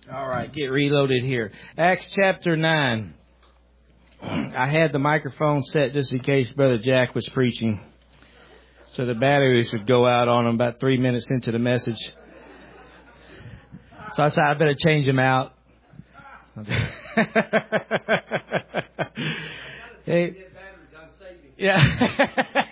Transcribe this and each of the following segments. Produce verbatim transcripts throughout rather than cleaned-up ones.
All right, get reloaded here. Acts chapter nine. I had the microphone set just in case Brother Jack was preaching, so the batteries would go out on him about three minutes into the message. So I said I better change them out. Hey. Yeah.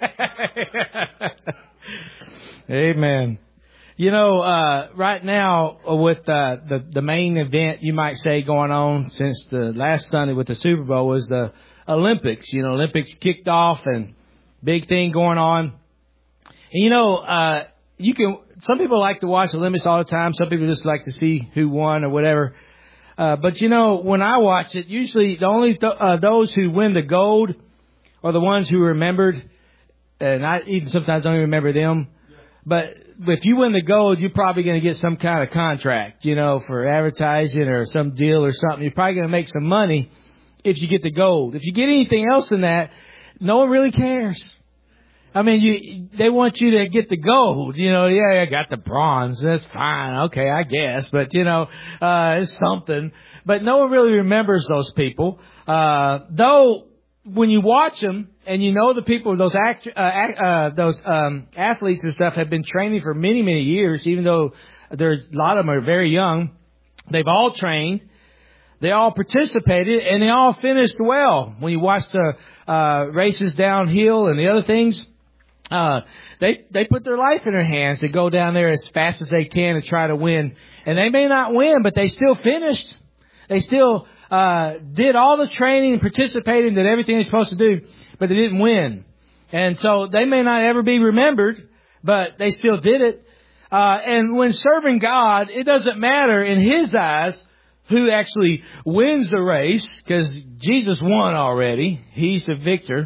Amen. You know, uh, right now with uh, the the main event, you might say, going on since the last Sunday with the Super Bowl was the Olympics. You know, Olympics kicked off and big thing going on. And you know, uh, you can. Some people like to watch the Olympics all the time. Some people just like to see who won or whatever. Uh, but you know, when I watch it, usually the only th- uh, those who win the gold are the ones who are remembered, and I even sometimes don't even remember them. But if you win the gold, you're probably going to get some kind of contract, you know, for advertising or some deal or something. You're probably going to make some money if you get the gold. If you get anything else than that, no one really cares. I mean, you they want you to get the gold. You know, yeah, I got the bronze. That's fine. Okay, I guess. But, you know, uh, it's something. But no one really remembers those people. Uh, though, when you watch them and you know the people, those act, uh, uh, those um, athletes and stuff have been training for many, many years, even though there's a lot of them are very young. They've all trained. They all participated, and they all finished well. When you watch the uh, races downhill and the other things, uh, they they put their life in their hands to go down there as fast as they can to try to win. And they may not win, but they still finished. They still uh, did all the training and participated, did everything they're supposed to do, but they didn't win. And so they may not ever be remembered, but they still did it. Uh, and when serving God, it doesn't matter in His eyes who actually wins the race, because Jesus won already. He's the victor.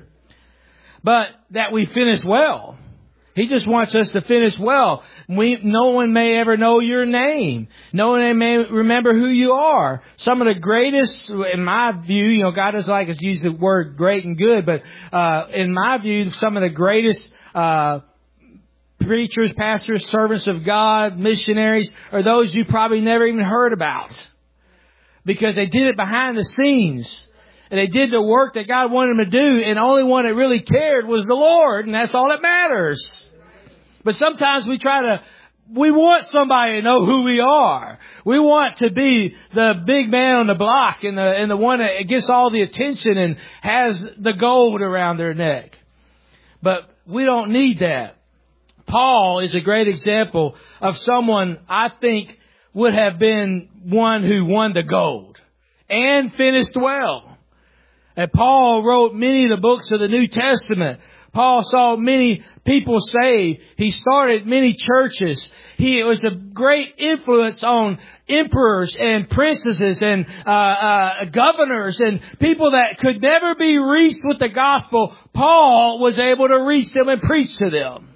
But that we finish well. He just wants us to finish well. We, no one may ever know your name. No one may remember who you are. Some of the greatest, in my view, you know, God doesn't like us to use the word great and good, but uh, in my view, some of the greatest uh, preachers, pastors, servants of God, missionaries, are those you probably never even heard about. Because they did it behind the scenes. And they did the work that God wanted them to do. And the only one that really cared was the Lord. And that's all that matters. But sometimes we try to, we want somebody to know who we are. We want to be the big man on the block and the, and the one that gets all the attention and has the gold around their neck. But we don't need that. Paul is a great example of someone I think would have been one who won the gold and finished well. And Paul wrote many of the books of the New Testament. Paul saw many people saved. He started many churches. He was a great influence on emperors and princesses and uh, uh, governors and people that could never be reached with the gospel. Paul was able to reach them and preach to them.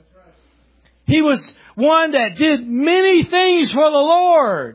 He was one that did many things for the Lord.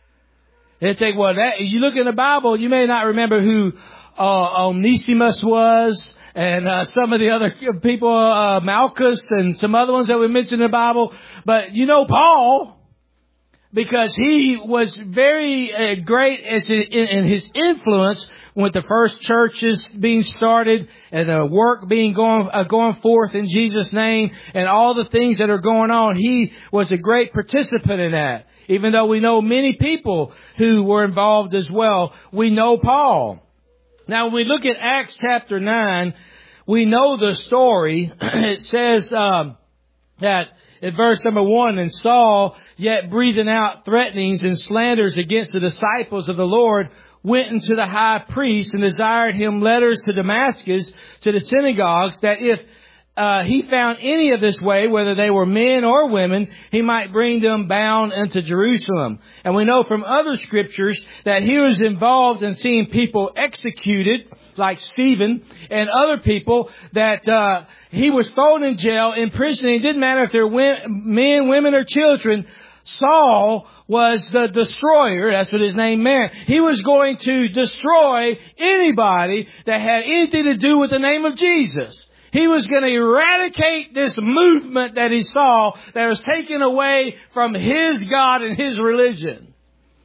They think, well, that, you look in the Bible, you may not remember who uh, Onesimus was and uh, some of the other people, uh, Malchus and some other ones that we mentioned in the Bible. But you know Paul, because he was very uh, great as in, in his influence with the first churches being started and the work being going uh, going forth in Jesus' name and all the things that are going on. He was a great participant in that. Even though we know many people who were involved as well, we know Paul. Now, when we look at Acts chapter nine, we know the story. It says um, that in verse number one, and Saul, yet breathing out threatenings and slanders against the disciples of the Lord, went into the high priest and desired him letters to Damascus, to the synagogues, that if uh, he found any of this way, whether they were men or women, he might bring them bound into Jerusalem. And we know from other scriptures that he was involved in seeing people executed, like Stephen and other people, that uh, he was thrown in jail, in prison. It didn't matter if they're men, women, or children. Saul was the destroyer. That's what his name meant. He was going to destroy anybody that had anything to do with the name of Jesus. He was going to eradicate this movement that he saw that was taken away from his God and his religion.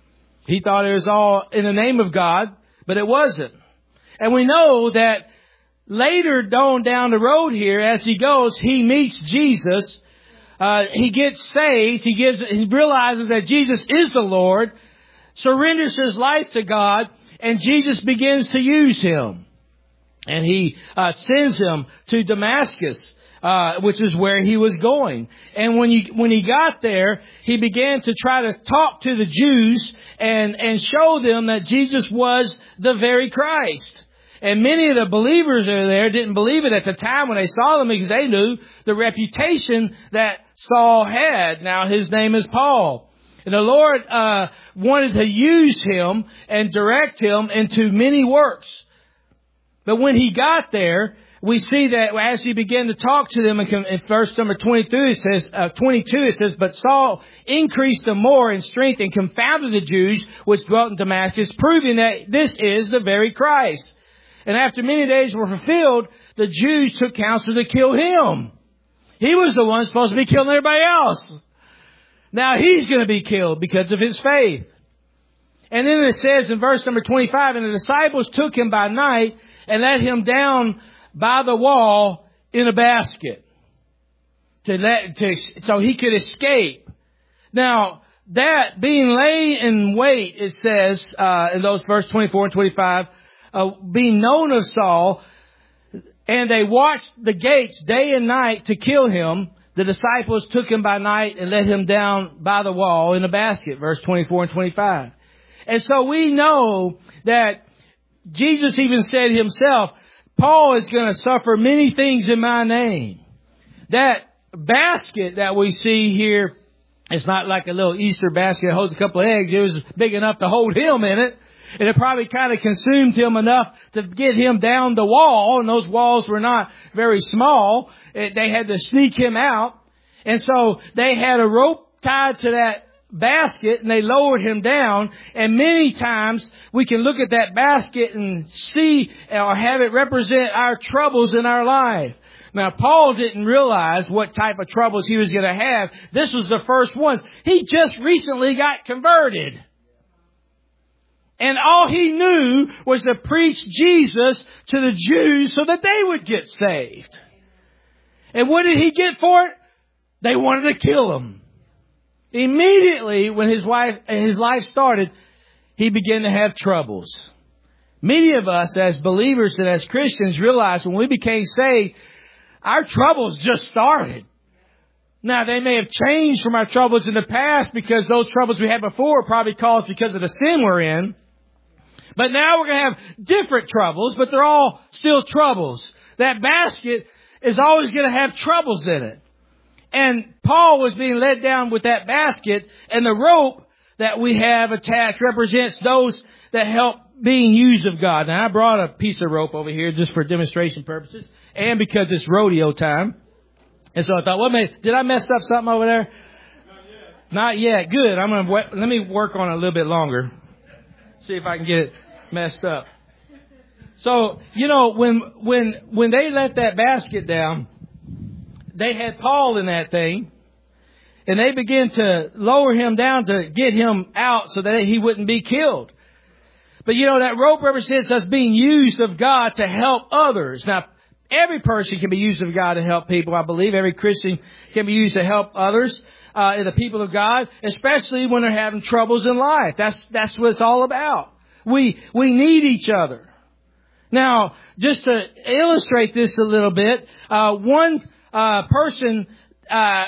He thought it was all in the name of God, but it wasn't. And we know that later on down the road here, as he goes, he meets Jesus. Uh, he gets saved. He gives, he realizes that Jesus is the Lord, surrenders his life to God, and Jesus begins to use him. And he uh, sends him to Damascus, uh, which is where he was going. And when you, when he got there, he began to try to talk to the Jews and, and show them that Jesus was the very Christ. And many of the believers that are there didn't believe it at the time when they saw them, because they knew the reputation that Saul had. Now his name is Paul. And the Lord uh, wanted to use him and direct him into many works. But when he got there, we see that as he began to talk to them, in verse number twenty-two, it says, uh, twenty-two, it says, "But Saul increased the more in strength and confounded the Jews which dwelt in Damascus, proving that this is the very Christ. And after many days were fulfilled, the Jews took counsel to kill him." He was the one supposed to be killing everybody else. Now he's going to be killed because of his faith. And then it says in verse number twenty-five, "And the disciples took him by night and let him down by the wall in a basket, to let, to, so he could escape." Now, that being laid in wait, it says, uh, in those verse twenty-four and twenty-five, uh, being known of Saul, and they watched the gates day and night to kill him, the disciples took him by night and let him down by the wall in a basket, verse twenty-four and twenty-five. And so we know that Jesus even said himself, Paul is going to suffer many things in my name. That basket that we see here, it's not like a little Easter basket that holds a couple of eggs. It was big enough to hold him in it. And it probably kind of consumed him enough to get him down the wall. And those walls were not very small. They had to sneak him out. And so they had a rope tied to that basket and they lowered him down. And many times we can look at that basket and see or have it represent our troubles in our life. Now, Paul didn't realize what type of troubles he was going to have. This was the first one. He just recently got converted. And all he knew was to preach Jesus to the Jews so that they would get saved. And what did he get for it? They wanted to kill him. Immediately when his wife and his life started, he began to have troubles. Many of us as believers and as Christians realized when we became saved, our troubles just started. Now, they may have changed from our troubles in the past because those troubles we had before were probably caused because of the sin we're in. But now we're going to have different troubles, but they're all still troubles. That basket is always going to have troubles in it. And Paul was being led down with that basket, and the rope that we have attached represents those that help being used of God. Now, I brought a piece of rope over here just for demonstration purposes and because it's rodeo time. And so I thought, what may, did I mess up something over there? Not yet. Not yet. Good. I'm going to, let me work on it a little bit longer. See if I can get it messed up. So, you know, when, when, when they let that basket down, they had Paul in that thing, and they began to lower him down to get him out so that he wouldn't be killed. But you know, that rope represents us being used of God to help others. Now, every person can be used of God to help people, I believe. Every Christian can be used to help others, uh, the people of God, especially when they're having troubles in life. That's, that's what it's all about. We, we need each other. Now, just to illustrate this a little bit, uh, one, uh, person, uh,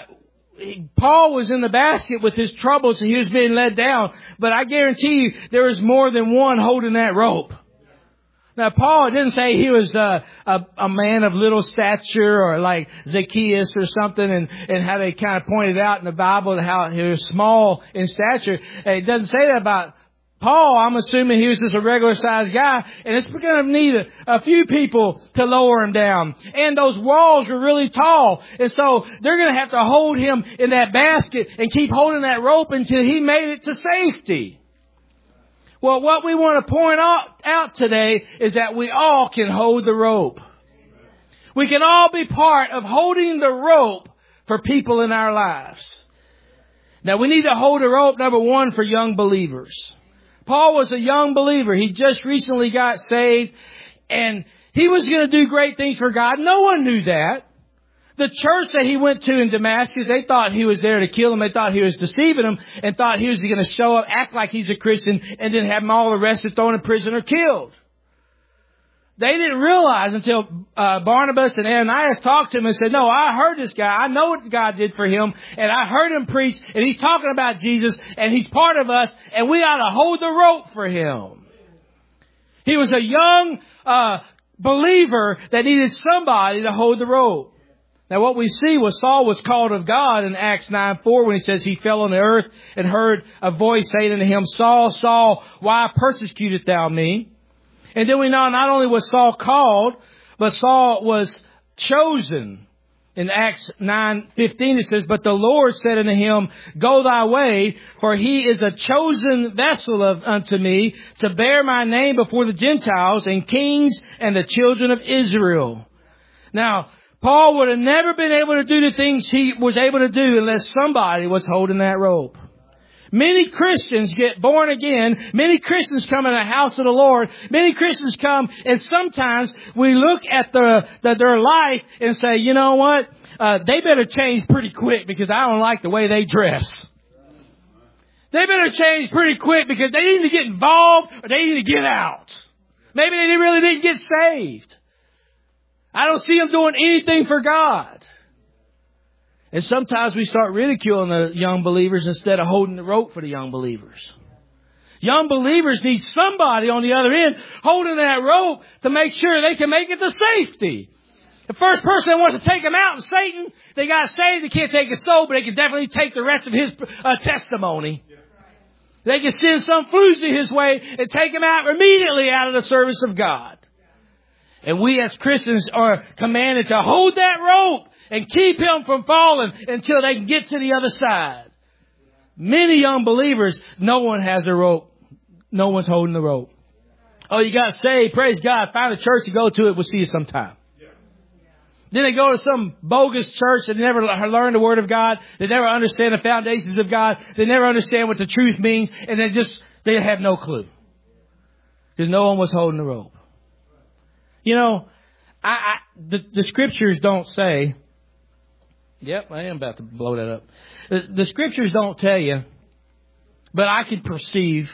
Paul was in the basket with his troubles and he was being led down. But I guarantee you there was more than one holding that rope. Now, Paul didn't say he was a, a, a man of little stature or like Zacchaeus or something, and, and how they kind of pointed out in the Bible how he was small in stature. It doesn't say that about Paul. I'm assuming he was just a regular sized guy, and it's going to need a, a few people to lower him down. And those walls were really tall, and so they're going to have to hold him in that basket and keep holding that rope until he made it to safety. Well, what we want to point out, out today is that we all can hold the rope. We can all be part of holding the rope for people in our lives. Now, we need to hold the rope, number one, for young believers. Paul was a young believer. He just recently got saved, and he was going to do great things for God. No one knew that. The church that he went to in Damascus, they thought he was there to kill him. They thought he was deceiving them and thought he was going to show up, act like he's a Christian, and then have them all arrested, thrown in prison, or killed. They didn't realize until uh, Barnabas and Ananias talked to him and said, no, I heard this guy. I know what God did for him. And I heard him preach. And he's talking about Jesus. And he's part of us. And we ought to hold the rope for him. He was a young uh believer that needed somebody to hold the rope. Now what we see was Saul was called of God in Acts nine four when he says he fell on the earth and heard a voice saying unto him, Saul, Saul, why persecutest thou me? And then we know not only was Saul called, but Saul was chosen. In Acts nine fifteen it says, but the Lord said unto him, go thy way, for he is a chosen vessel of, unto me to bear my name before the Gentiles and kings and the children of Israel. Now, Paul would have never been able to do the things he was able to do unless somebody was holding that rope. Many Christians get born again. Many Christians come in the house of the Lord. Many Christians come, and sometimes we look at the, the their life and say, you know what? Uh, they better change pretty quick because I don't like the way they dress. They better change pretty quick because they need to get involved or they need to get out. Maybe they really didn't get saved. I don't see them doing anything for God. And sometimes we start ridiculing the young believers instead of holding the rope for the young believers. Young believers need somebody on the other end holding that rope to make sure they can make it to safety. The first person that wants to take them out is Satan. They got saved. They can't take his soul, but they can definitely take the rest of his uh, testimony. They can send some floozy his way and take him out immediately out of the service of God. And we as Christians are commanded to hold that rope and keep him from falling until they can get to the other side. Many young believers, no one has a rope. No one's holding the rope. Oh, you got saved. Praise God. Find a church to go to it. We'll see you sometime. Then they go to some bogus church that never learn the Word of God. They never understand the foundations of God. They never understand what the truth means. And they just, they have no clue. Because no one was holding the rope. You know, I, I the, the scriptures don't say, yep, I am about to blow that up. The, the scriptures don't tell you, but I can perceive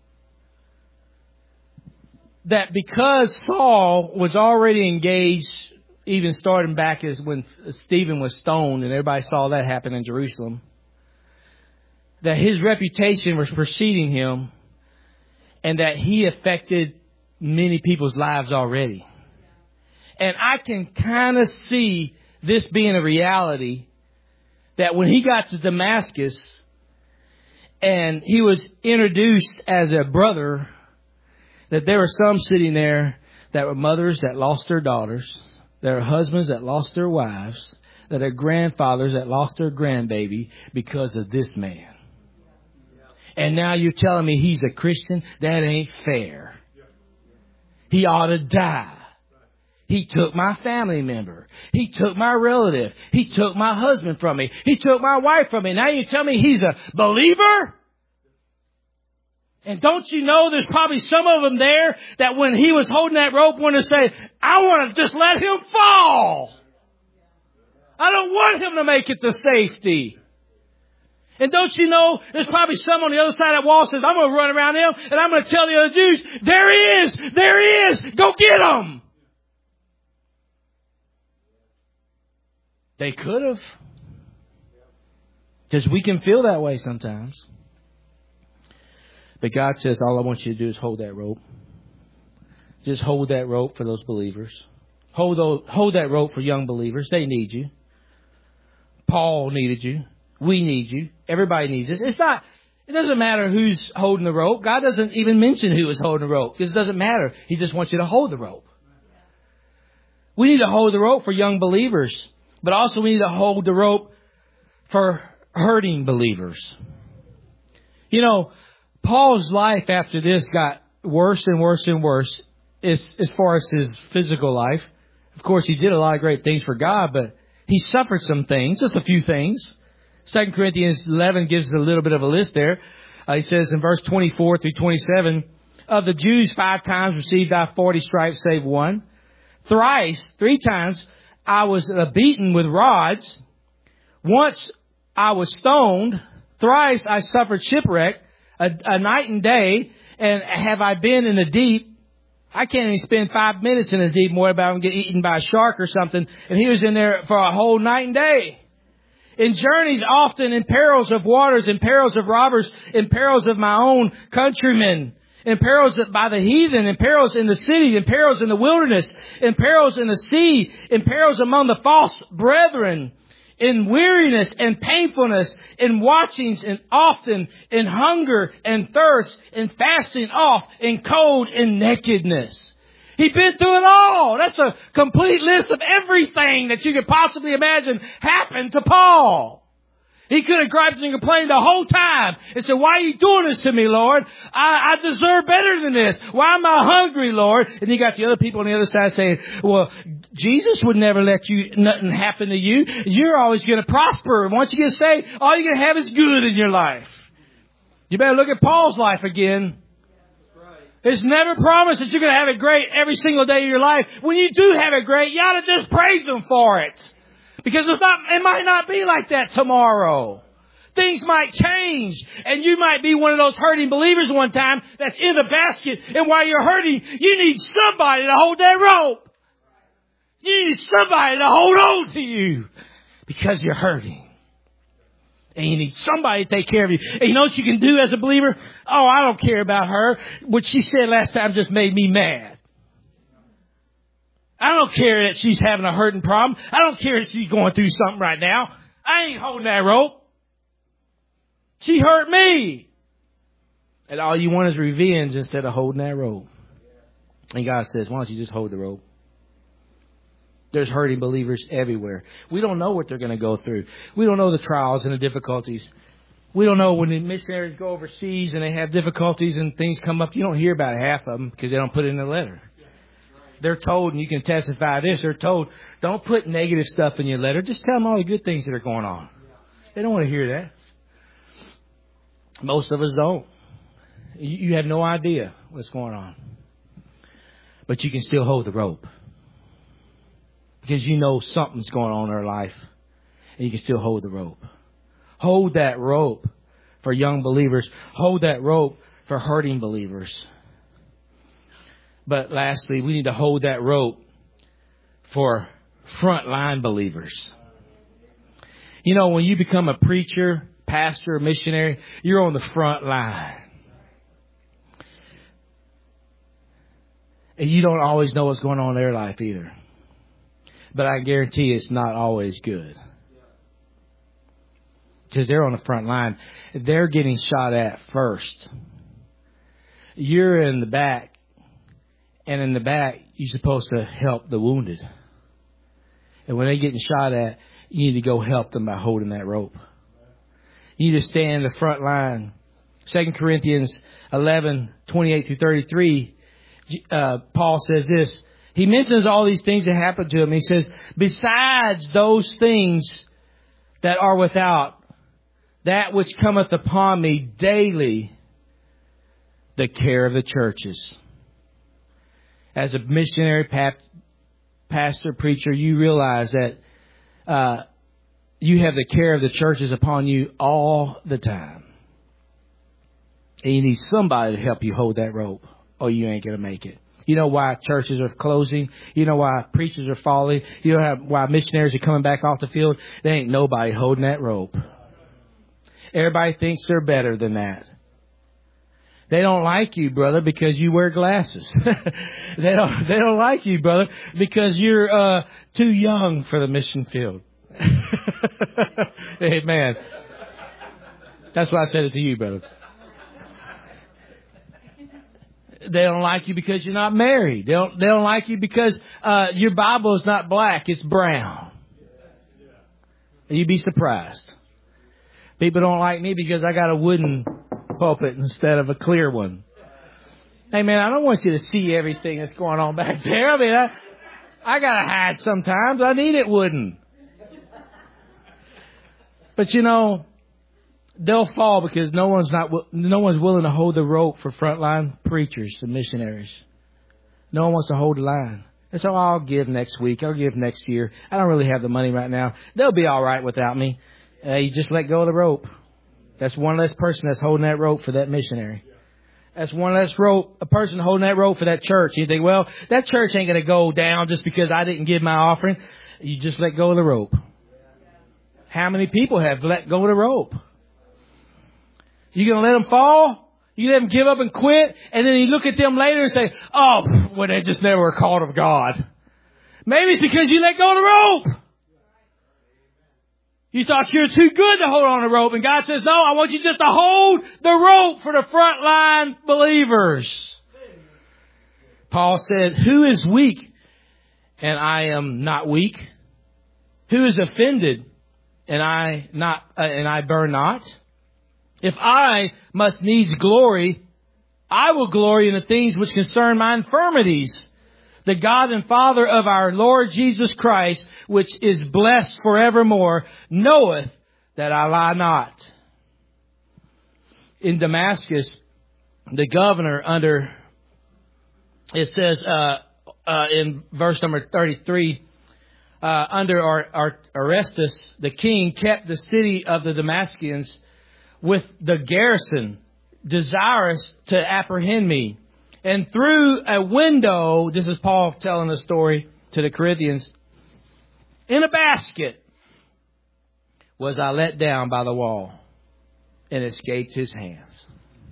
that because Saul was already engaged, even starting back as when Stephen was stoned and everybody saw that happen in Jerusalem, that his reputation was preceding him and that he affected many people's lives already. And I can kind of see this being a reality, that when he got to Damascus and he was introduced as a brother, that there were some sitting there that were mothers that lost their daughters, there are husbands that lost their wives, that are grandfathers that lost their grandbaby because of this man. And now you're telling me he's a Christian? That ain't fair. He ought to die. He took my family member. He took my relative. He took my husband from me. He took my wife from me. Now you tell me he's a believer? And don't you know there's probably some of them there that when he was holding that rope wanted to say, I want to just let him fall. I don't want him to make it to safety. And don't you know there's probably some on the other side of that wall says, I'm going to run around him and I'm going to tell the other Jews, there he is, there he is, go get him. They could have. Because we can feel that way sometimes. But God says, all I want you to do is hold that rope. Just hold that rope for those believers. Hold, those, hold that rope for young believers. They need you. Paul needed you. We need you. Everybody needs us. It's not, it doesn't matter who's holding the rope. God doesn't even mention who is holding the rope. Because it doesn't matter. He just wants you to hold the rope. We need to hold the rope for young believers. But also we need to hold the rope for hurting believers. You know, Paul's life after this got worse and worse and worse as, as far as his physical life. Of course, he did a lot of great things for God, but he suffered some things, just a few things. Second Corinthians eleven gives a little bit of a list there. Uh, he says in verse twenty-four through twenty-seven, of the Jews five times received I forty stripes save one. Thrice, three times, I was uh, beaten with rods. Once I was stoned. Thrice I suffered shipwreck, a, a night and day. And have I been in the deep? I can't even spend five minutes in the deep more about him getting eaten by a shark or something. And he was in there for a whole night and day. In journeys often, in perils of waters, in perils of robbers, in perils of my own countrymen, in perils by the heathen, in perils in the city, in perils in the wilderness, in perils in the sea, in perils among the false brethren, in weariness and painfulness, in watchings and often, in hunger and thirst, in fasting oft, in cold and nakedness. He'd been through it all. That's a complete list of everything that you could possibly imagine happened to Paul. He could have griped and complained the whole time and said, why are you doing this to me, Lord? I, I deserve better than this. Why am I hungry, Lord? And you got the other people on the other side saying, well, Jesus would never let you, nothing happen to you. You're always going to prosper. And once you get saved, all you're going to have is good in your life. You better look at Paul's life again. It's never promised that you're going to have it great every single day of your life. When you do have it great, you ought to just praise Him for it. Because it's not, it might not be like that tomorrow. Things might change. And you might be one of those hurting believers one time that's in the basket. And while you're hurting, you need somebody to hold that rope. You need somebody to hold on to you. Because you're hurting. And you need somebody to take care of you. And you know what you can do as a believer? Oh, I don't care about her. What she said last time just made me mad. I don't care that she's having a hurting problem. I don't care that she's going through something right now. I ain't holding that rope. She hurt me. And all you want is revenge instead of holding that rope. And God says, why don't you just hold the rope? There's hurting believers everywhere. We don't know what they're going to go through. We don't know the trials and the difficulties. We don't know when the missionaries go overseas and they have difficulties and things come up. You don't hear about half of them because they don't put it in the letter. They're told, and you can testify this, they're told, don't put negative stuff in your letter. Just tell them all the good things that are going on. They don't want to hear that. Most of us don't. You have no idea what's going on. But you can still hold the rope. Because you know something's going on in their life. And you can still hold the rope. Hold that rope for young believers. Hold that rope for hurting believers. But lastly, we need to hold that rope for frontline believers. You know, when you become a preacher, pastor, missionary, you're on the front line. And you don't always know what's going on in their life either. But I guarantee you it's not always good. Because they're on the front line. They're getting shot at first. You're in the back. And in the back, you're supposed to help the wounded. And when they're getting shot at, you need to go help them by holding that rope. You need to stand in the front line. Second Corinthians eleven, twenty-eight through thirty-three, uh, Paul says this. He mentions all these things that happened to him. He says, besides those things that are without, that which cometh upon me daily, the care of the churches. As a missionary, pap, pastor, preacher, you realize that uh, you have the care of the churches upon you all the time. And you need somebody to help you hold that rope, or you ain't going to make it. You know why churches are closing? You know why preachers are falling? You know why missionaries are coming back off the field? There ain't nobody holding that rope. Everybody thinks they're better than that. They don't like you, brother, because you wear glasses. they don't. They don't like you, brother, because you're uh, too young for the mission field. Amen. That's why I said it to you, brother. They don't like you because you're not married. They don't. They don't like you because uh, your Bible is not black; it's brown. You'd be surprised. People don't like me because I got a wooden pulpit instead of a clear one. Hey man, I don't want you to see everything that's going on back there. I mean, I, I gotta hide sometimes. I need it wooden. But you know, They'll fall because no one's not no one's willing to hold the rope for frontline preachers and missionaries. No one wants to hold the line. And so I'll give next week. I'll give next year. I don't really have the money right now. They'll be all right without me. Uh, you just let go of the rope. That's one less person that's holding that rope for that missionary. That's one less rope, a person holding that rope for that church. You think, well, that church ain't going to go down just because I didn't give my offering. You just let go of the rope. How many people have let go of the rope? You going to let them fall? You let them give up and quit? And then you look at them later and say, oh, well, they just never were called of God. Maybe it's because you let go of the rope. You thought you were too good to hold on the rope. And God says, no, I want you just to hold the rope for the frontline believers. Paul said, who is weak and I am not weak? Who is offended and I not uh, and I burn not? If I must needs glory, I will glory in the things which concern my infirmities. The God and Father of our Lord Jesus Christ, which is blessed forevermore, knoweth that I lie not. In Damascus, the governor under, it says uh, uh, in verse number thirty-three, uh, under our, our Arestus, the king kept the city of the Damascus with the garrison, desirous to apprehend me. And through a window, this is Paul telling the story to the Corinthians, in a basket was I let down by the wall and escaped his hands.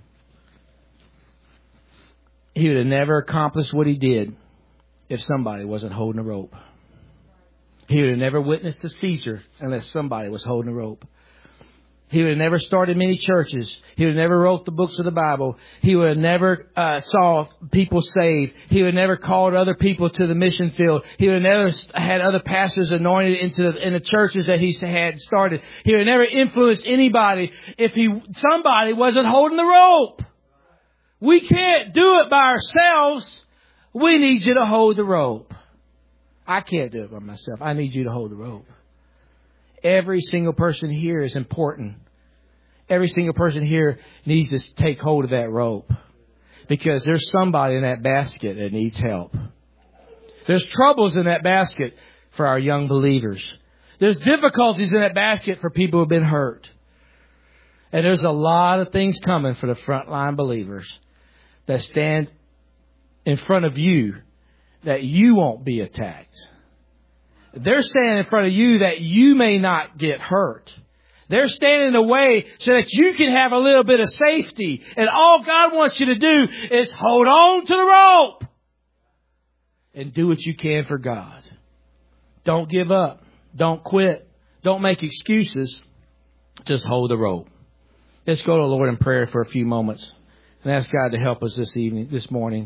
He would have never accomplished what he did if somebody wasn't holding a rope. He would have never witnessed to Caesar unless somebody was holding a rope. He would have never started many churches. He would have never wrote the books of the Bible. He would have never uh, saw people saved. He would have never called other people to the mission field. He would have never had other pastors anointed into the, in the churches that he had started. He would have never influenced anybody if he somebody wasn't holding the rope. We can't do it by ourselves. We need you to hold the rope. I can't do it by myself. I need you to hold the rope. Every single person here is important. Every single person here needs to take hold of that rope. Because there's somebody in that basket that needs help. There's troubles in that basket for our young believers. There's difficulties in that basket for people who have been hurt. And there's a lot of things coming for the frontline believers that stand in front of you that you won't be attacked. They're standing in front of you that you may not get hurt. They're standing in the way so that you can have a little bit of safety. And all God wants you to do is hold on to the rope and do what you can for God. Don't give up. Don't quit. Don't make excuses. Just hold the rope. Let's go to the Lord in prayer for a few moments and ask God to help us this evening, this morning.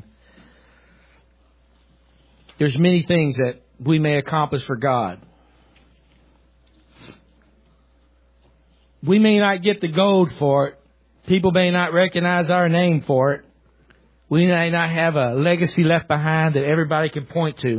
There's many things that we may accomplish for God. We may not get the gold for it. People may not recognize our name for it. We may not have a legacy left behind that everybody can point to.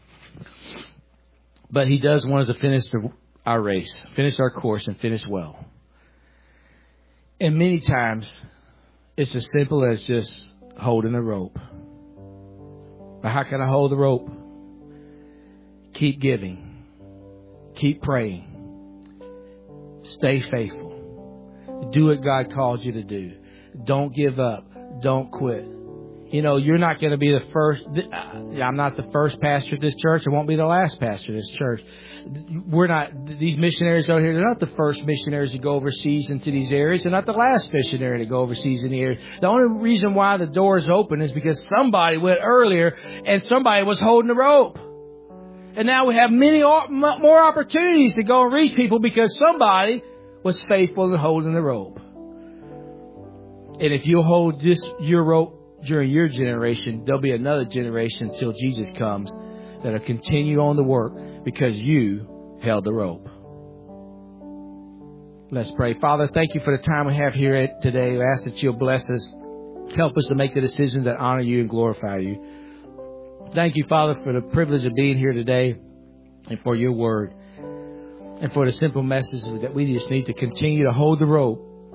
But He does want us to finish the, our race, finish our course, and finish well. And many times, it's as simple as just holding a rope. But how can I hold the rope? Keep giving. Keep praying. Stay faithful. Do what God calls you to do. Don't give up. Don't quit. You know, you're not going to be the first. I'm not the first pastor of this church. I won't be the last pastor of this church. We're not, these missionaries out here, they're not the first missionaries to go overseas into these areas. They're not the last missionary to go overseas in the area. The only reason why the door is open is because somebody went earlier and somebody was holding the rope. And now we have many more opportunities to go and reach people because somebody was faithful in holding the rope. And if you hold this your rope during your generation, there'll be another generation until Jesus comes that'll continue on the work because you held the rope. Let's pray. Father, thank you for the time we have here today. I ask that you'll bless us. Help us to make the decisions that honor you and glorify you. Thank you, Father, for the privilege of being here today and for your word and for the simple message that we just need to continue to hold the rope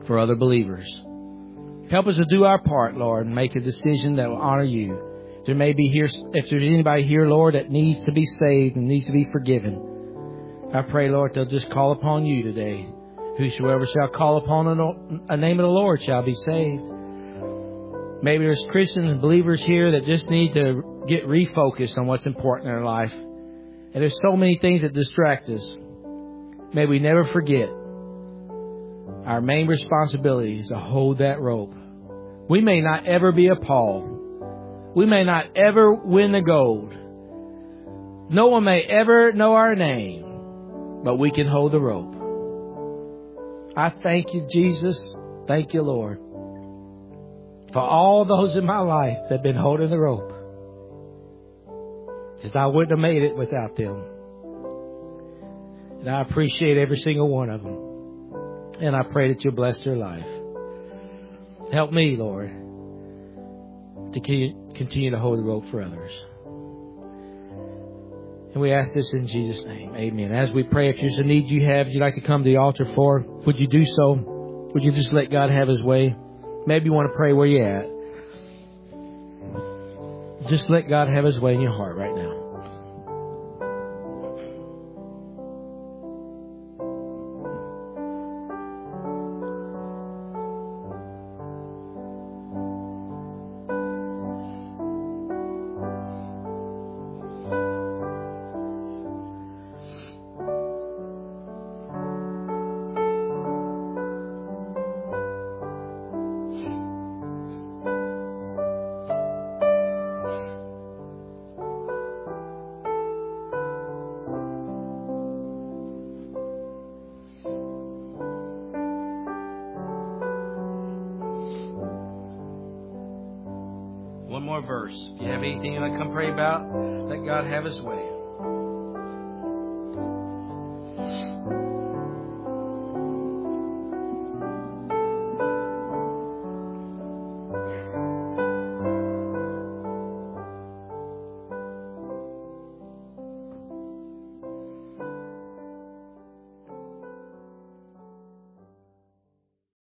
for other believers. Help us to do our part, Lord, and make a decision that will honor you. If there may be here, if there's anybody here, Lord, that needs to be saved and needs to be forgiven, I pray, Lord, they'll just call upon you today. Whosoever shall call upon a name of the Lord shall be saved. Maybe there's Christians and believers here that just need to get refocused on what's important in their life. And there's so many things that distract us. May we never forget our main responsibility is to hold that rope. We may not ever be a Paul. We may not ever win the gold. No one may ever know our name, but we can hold the rope. I thank you, Jesus. Thank you, Lord, for all those in my life that have been holding the rope. Because I wouldn't have made it without them. And I appreciate every single one of them. And I pray that you'll bless their life. Help me, Lord, to continue to hold the rope for others. And we ask this in Jesus' name. Amen. As we pray, if there's a need you have, you'd like to come to the altar for, would you do so? Would you just let God have His way? Maybe you want to pray where you're at. Just let God have His way in your heart right now. One more verse. If you have anything you want to come pray about, let God have His way.